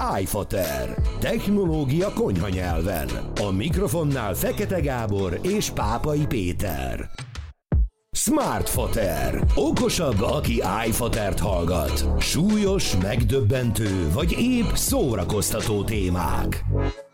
iFater. Technológia konyha nyelven. A mikrofonnál Fekete Gábor és Pápai Péter. Smartfater. Okosabb, aki iFatert hallgat. Súlyos, megdöbbentő vagy épp szórakoztató témák.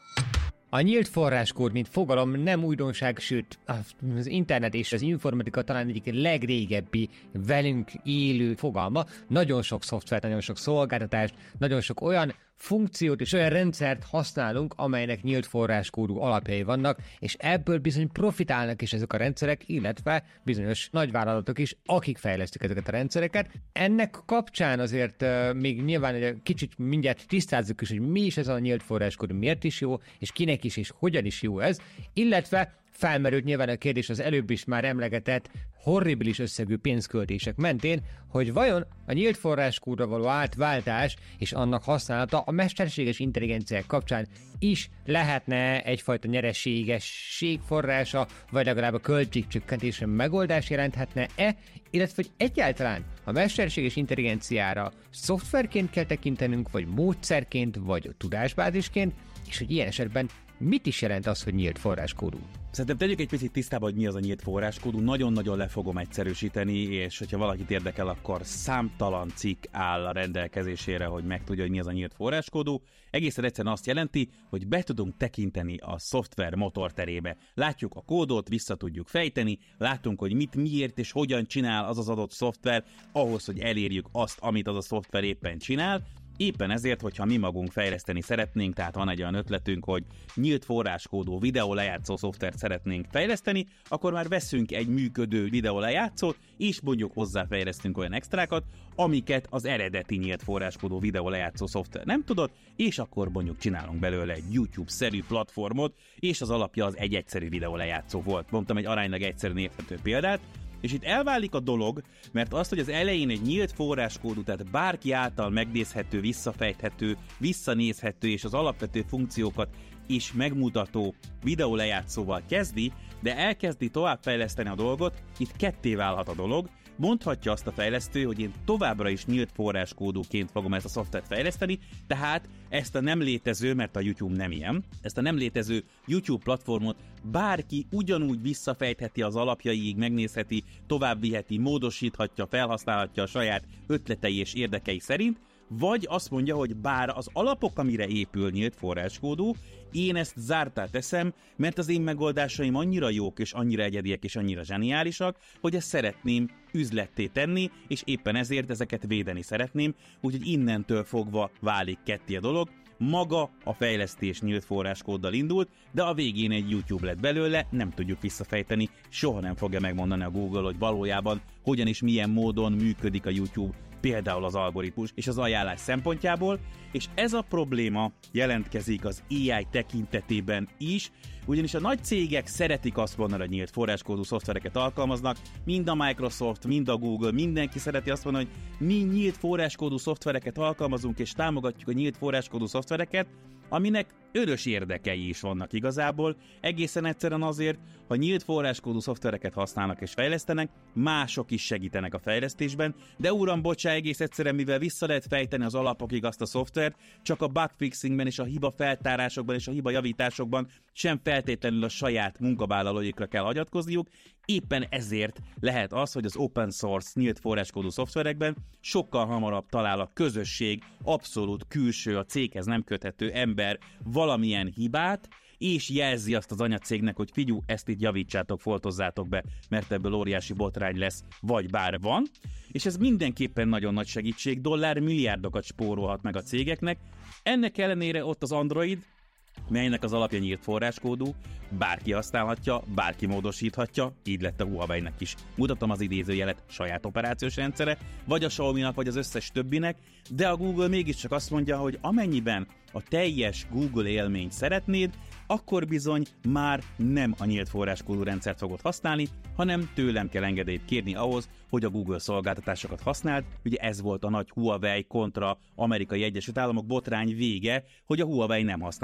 A nyílt forráskód, mint fogalom nem újdonság, sőt, az internet és az informatika talán egyik legrégebbi velünk élő fogalma. Nagyon sok szoftvert, nagyon sok szolgáltatást, nagyon sok olyan funkciót és olyan rendszert használunk, amelynek nyílt forráskódú alapjai vannak, és ebből bizony profitálnak is ezek a rendszerek, illetve bizonyos nagyvállalatok is, akik fejlesztik ezeket a rendszereket. Ennek kapcsán azért még nyilván egy kicsit mindjárt tisztázzuk is, hogy mi is ez a nyílt forráskód, miért is jó, és kinek is, és hogyan is jó ez, illetve felmerült nyilván a kérdés az előbb is már emlegetett horribilis összegű pénzköltések mentén, hogy vajon a nyílt forráskódra való átváltás és annak használata a mesterséges intelligenciák kapcsán is lehetne egyfajta nyereségesség forrása, vagy legalább a költségcsökkentésre megoldás jelenthetne-e, illetve hogy egyáltalán a mesterséges intelligenciára szoftverként kell tekintenünk, vagy módszerként, vagy tudásbázisként, és hogy ilyen esetben mit is jelent az, hogy nyílt forráskódú? Szerintem tegyük egy picit tisztába, hogy mi az a nyílt forráskódú. Nagyon-nagyon le fogom egyszerűsíteni, és hogyha valakit érdekel, akkor számtalan cikk áll a rendelkezésére, hogy megtudja, hogy mi az a nyílt forráskódú. Egészen egyszerűen azt jelenti, hogy be tudunk tekinteni a szoftver motorterébe. Látjuk a kódot, vissza tudjuk fejteni, látunk, hogy mit, miért és hogyan csinál az az adott szoftver, ahhoz, hogy elérjük azt, amit az a szoftver éppen csinál. Éppen ezért, hogyha mi magunk fejleszteni szeretnénk, tehát van egy olyan ötletünk, hogy nyílt forráskódú videó lejátszó szoftvert szeretnénk fejleszteni, akkor már veszünk egy működő videó lejátszót, és mondjuk hozzáfejlesztünk olyan extrákat, amiket az eredeti nyílt forráskódú videó lejátszó szoftver nem tudott, és akkor mondjuk csinálunk belőle egy YouTube-szerű platformot, és az alapja az egy egyszerű videó lejátszó volt. Mondtam egy aránylag egyszerűen érthető példát. És itt elválik a dolog, mert azt, hogy az elején egy nyílt forráskódú, tehát bárki által megnézhető, visszafejthető, visszanézhető és az alapvető funkciókat is megmutató videólejátszóval kezdi, de elkezdi továbbfejleszteni a dolgot, itt ketté válhat a dolog. Mondhatja azt a fejlesztő, hogy én továbbra is nyílt forráskódúként fogom ezt a szoftvert fejleszteni, tehát ezt a nem létező, mert a YouTube nem ilyen, ezt a nem létező YouTube platformot bárki ugyanúgy visszafejtheti az alapjaiig, megnézheti, továbbviheti, módosíthatja, felhasználhatja a saját ötletei és érdekei szerint, vagy azt mondja, hogy bár az alapok, amire épül nyílt forráskódú, én ezt zártá teszem, mert az én megoldásaim annyira jók, és annyira egyediek, és annyira zseniálisak, hogy ezt szeretném üzletté tenni, és éppen ezért ezeket védeni szeretném, úgyhogy innentől fogva válik ketté a dolog. Maga a fejlesztés nyílt forráskóddal indult, de a végén egy YouTube lett belőle, nem tudjuk visszafejteni, soha nem fogja megmondani a Google, hogy valójában hogyan és milyen módon működik a YouTube, például az algoritmus és az ajánlás szempontjából, és ez a probléma jelentkezik az AI tekintetében is, ugyanis a nagy cégek szeretik azt mondani, hogy nyílt forráskódú szoftvereket alkalmaznak, mind a Microsoft, mind a Google, mindenki szereti azt mondani, hogy mi nyílt forráskódú szoftvereket alkalmazunk és támogatjuk a nyílt forráskódú szoftvereket, aminek örös érdekei is vannak igazából, egészen egyszerűen azért, ha nyílt forráskódú szoftvereket használnak és fejlesztenek, mások is segítenek a fejlesztésben, de uram, bocsá, egész egyszerűen, mivel vissza lehet fejteni az alapokig azt a szoftvert, csak a bugfixingben és a hiba feltárásokban és a hiba javításokban sem feltétlenül a saját munkavállalóikra kell hagyatkozniuk, éppen ezért lehet az, hogy az open source nyílt forráskódú szoftverekben sokkal hamarabb talál a közösség, abszolút külső, a céghez nem köthető ember valamilyen hibát, és jelzi azt az anyacégnek, hogy figyú, ezt itt javítsátok, foltozzátok be, mert ebből óriási botrány lesz, vagy bár van, és ez mindenképpen nagyon nagy segítség, dollármilliárdokat spórolhat meg a cégeknek. Ennek ellenére ott az Android, melynek az alapja nyílt forráskódú, bárki használhatja, bárki módosíthatja, így lett a Huawei-nek is. Mutatom az idézőjelet, saját operációs rendszere, vagy a Xiaomi-nak, vagy az összes többinek, de a Google mégiscsak azt mondja, hogy amennyiben a teljes Google élményt szeretnéd, akkor bizony már nem a nyílt forráskódú rendszert fogod használni, hanem tőlem kell engedélyt kérni ahhoz, hogy a Google szolgáltatásokat használd. Ugye ez volt a nagy Huawei kontra Amerikai Egyesült Államok botrány vége, hogy a Huawei nem használhatja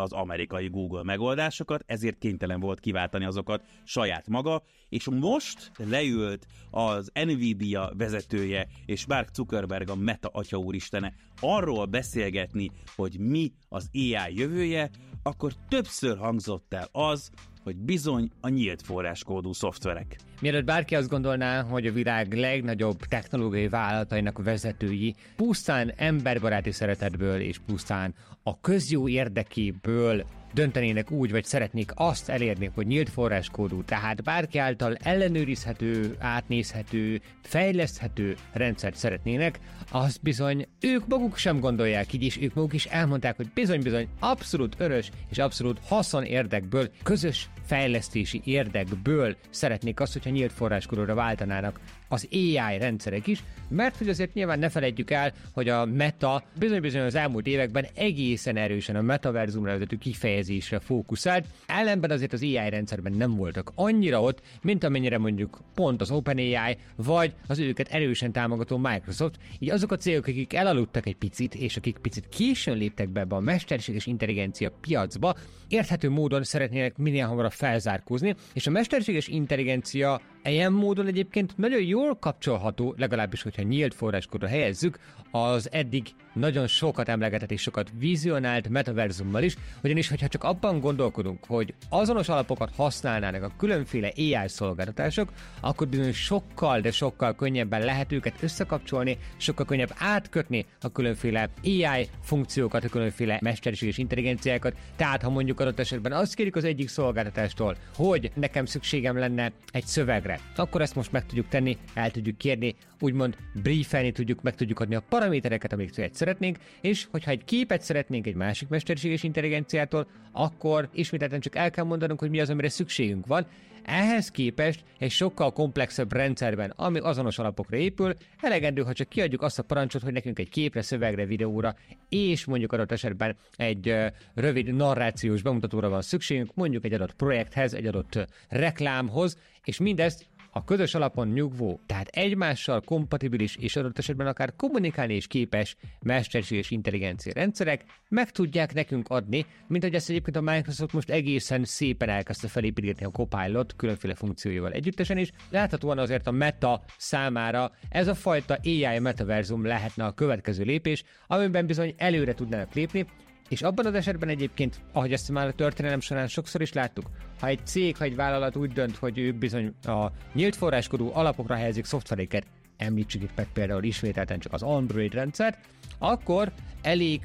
az amerikai Google megoldásokat, ezért kénytelen volt kiváltani azokat saját maga, és most leült az Nvidia vezetője és Mark Zuckerberg, a Meta atya úristene arról beszélgetni, hogy mi az AI jövője, akkor többször hangzott el az, hogy bizony a nyílt forráskódú szoftverek. Mielőtt bárki azt gondolná, hogy a világ legnagyobb technológiai vállalatainak vezetői pusztán emberbaráti szeretetből és pusztán a közjó érdekéből döntenének úgy, vagy szeretnék azt elérni, hogy nyílt forráskódú, tehát bárki által ellenőrizhető, átnézhető, fejleszthető rendszert szeretnének, azt bizony ők maguk sem gondolják így, és ők maguk is elmondták, hogy bizony abszolút örös és abszolút haszon érdekből, közös fejlesztési érdekből szeretnék azt, hogyha nyílt forráskódúra váltanának az AI rendszerek is, mert hogy azért nyilván ne feledjük el, hogy a Meta bizony az elmúlt években egészen erősen a metaverzumra vezető kifejezésre fókuszált, ellenben azért az AI rendszerben nem voltak annyira ott, mint amennyire mondjuk pont az OpenAI, vagy az őket erősen támogató Microsoft, így azok a cégek, akik elaludtak egy picit, és akik picit későn léptek be ebbe a mesterséges intelligencia piacba, érthető módon szeretnének minél hamarabb felzárkózni, és a mesterséges intelligencia ilyen módon egyébként nagyon jól kapcsolható, legalábbis, hogyha nyílt forráskódra helyezzük, az eddig nagyon sokat emlegetett és sokat vizionált metaverzummal is, ugyanis, hogyha csak abban gondolkodunk, hogy azonos alapokat használnának a különféle AI szolgáltatások, akkor bizony sokkal, de sokkal könnyebben lehet őket összekapcsolni, sokkal könnyebb átkötni a különféle AI funkciókat, a különféle mesterséges intelligenciákat. Tehát, ha mondjuk adott esetben azt kérjük az egyik szolgáltatástól, hogy nekem szükségem lenne egy szövegre, akkor ezt most meg tudjuk tenni, el tudjuk kérni, úgymond briefelni tudjuk, meg tudjuk adni a paramétereket, amiket szeretnénk, és hogyha egy képet szeretnénk egy másik mesterséges intelligenciától, akkor ismételten csak el kell mondanunk, hogy mi az, amire szükségünk van. Ehhez képest egy sokkal komplexebb rendszerben, ami azonos alapokra épül, elegendő, ha csak kiadjuk azt a parancsot, hogy nekünk egy képre, szövegre, videóra, és mondjuk adott esetben egy rövid narrációs bemutatóra van szükségünk, mondjuk egy adott projekthez, egy adott reklámhoz, és mindezt a közös alapon nyugvó, tehát egymással kompatibilis és adott esetben akár kommunikálni is képes mesterséges intelligencia rendszerek meg tudják nekünk adni, mint hogy ezt egyébként a Microsoft most egészen szépen elkezdte felépíteni a Copilot különféle funkcióival együttesen is. Láthatóan azért a Meta számára ez a fajta AI metaverzum lehetne a következő lépés, amiben bizony előre tudnának lépni, és abban az esetben egyébként, ahogy ezt már a történelem során sokszor is láttuk, ha egy cég, ha egy vállalat úgy dönt, hogy ők bizony a nyílt forráskodú alapokra helyezik szoftvereket, említsük itt meg például ismételten csak az Android rendszert, akkor elég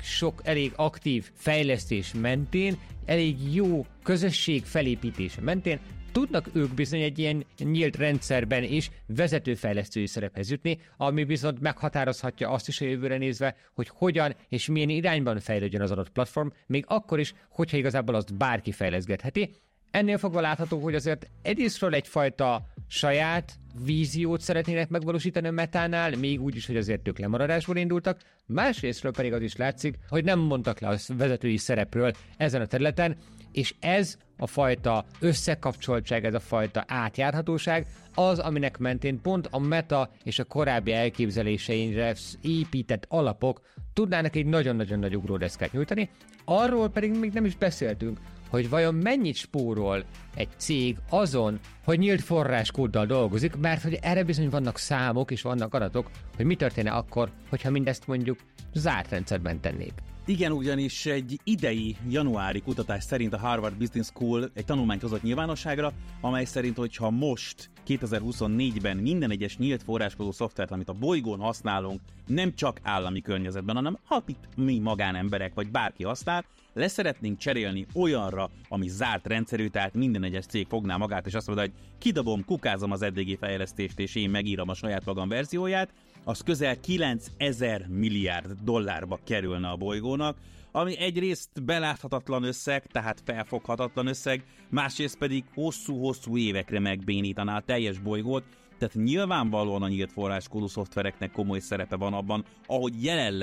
aktív fejlesztés mentén, elég jó közösség felépítése mentén tudnak ők bizony egy ilyen nyílt rendszerben is vezetőfejlesztői szerephez jutni, ami viszont meghatározhatja azt is a jövőre nézve, hogy hogyan és milyen irányban fejlődjön az adott platform, még akkor is, hogyha igazából azt bárki fejleszgetheti. Ennél fogva látható, hogy azért egyrésztről egyfajta saját víziót szeretnének megvalósítani a Metánál, még úgy is, hogy azért ők lemaradásból indultak, másrésztről pedig az is látszik, hogy nem mondtak le a vezetői szerepről ezen a területen, és ez a fajta összekapcsoltság, ez a fajta átjárhatóság az, aminek mentén pont a Meta és a korábbi elképzeléseire épített alapok tudnának egy nagyon-nagyon nagy ugródeszkát nyújtani. Arról pedig még nem is beszéltünk, hogy vajon mennyit spórol egy cég azon, hogy nyílt forráskóddal dolgozik, mert hogy erre bizony vannak számok és vannak adatok, hogy mi történne akkor, hogyha mindezt mondjuk zárt rendszerben tennék. Igen, ugyanis egy idei januári kutatás szerint a Harvard Business School egy tanulmányt hozott nyilvánosságra, amely szerint, hogyha most 2024-ben minden egyes nyílt forráskodó szoftvert, amit a bolygón használunk, nem csak állami környezetben, hanem itt mi magánemberek vagy bárki használ, leszeretnénk cserélni olyanra, ami zárt rendszerű, tehát minden egyes cég fogná magát, és azt mondja, hogy kidobom, kukázom az eddigi fejlesztést, és én megírom a saját magam verzióját, az közel 9000 milliárd dollárba kerülne a bolygónak, ami egyrészt beláthatatlan összeg, tehát felfoghatatlan összeg, másrészt pedig hosszú-hosszú évekre megbénítaná a teljes bolygót, tehát nyilvánvalóan a nyílt forráskódú szoftvereknek komoly szerepe van abban, ahogy jelenleg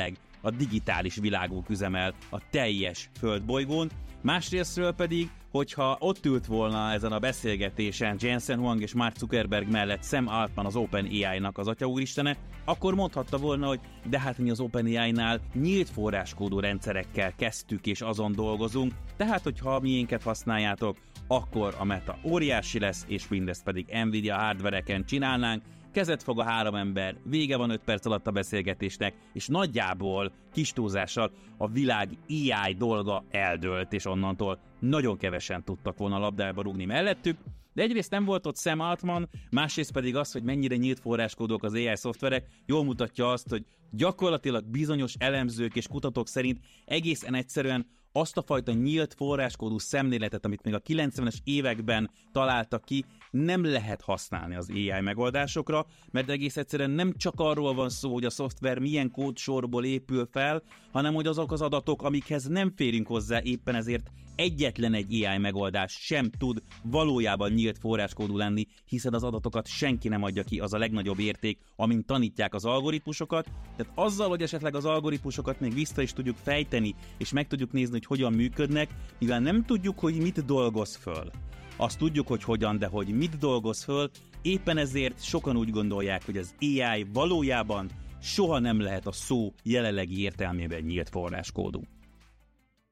a digitális világunk üzemel a teljes földbolygón, másrésztről pedig, hogyha ott ült volna ezen a beszélgetésen Jensen Huang és Mark Zuckerberg mellett Sam Altman, az OpenAI-nak az atyaúristene, akkor mondhatta volna, hogy de hát mi az OpenAI-nál nyílt forráskódú rendszerekkel kezdtük és azon dolgozunk, tehát hogyha miénket használjátok, akkor a Meta óriási lesz, és mindezt pedig Nvidia hardvereken csinálnánk, kezet fog a 3 ember, vége van 5 perc alatt a beszélgetésnek, és nagyjából, kis túlzással a világ AI dolga eldőlt, és onnantól nagyon kevesen tudtak volna labdába rúgni mellettük, de egyrészt nem volt ott Sam Altman, másrészt pedig az, hogy mennyire nyílt forráskódok az AI szoftverek, jól mutatja azt, hogy gyakorlatilag bizonyos elemzők és kutatók szerint egészen egyszerűen azt a fajta nyílt forráskódú szemléletet, amit még a 90-es években találtak ki, nem lehet használni az AI megoldásokra, mert egész egyszerűen nem csak arról van szó, hogy a szoftver milyen kódsorból épül fel, hanem hogy azok az adatok, amikhez nem férünk hozzá, éppen ezért egyetlen egy AI megoldás sem tud valójában nyílt forráskódú lenni, hiszen az adatokat senki nem adja ki, az a legnagyobb érték, amint tanítják az algoritmusokat. Tehát azzal, hogy esetleg az algoritmusokat még vissza is tudjuk fejteni, és meg tudjuk nézni, hogy hogyan működnek, mivel nem tudjuk, hogy mit dolgoz föl. Azt tudjuk, hogy hogyan, de hogy mit dolgoz föl, éppen ezért sokan úgy gondolják, hogy az AI valójában soha nem lehet a szó jelenlegi értelmében nyílt forráskódú.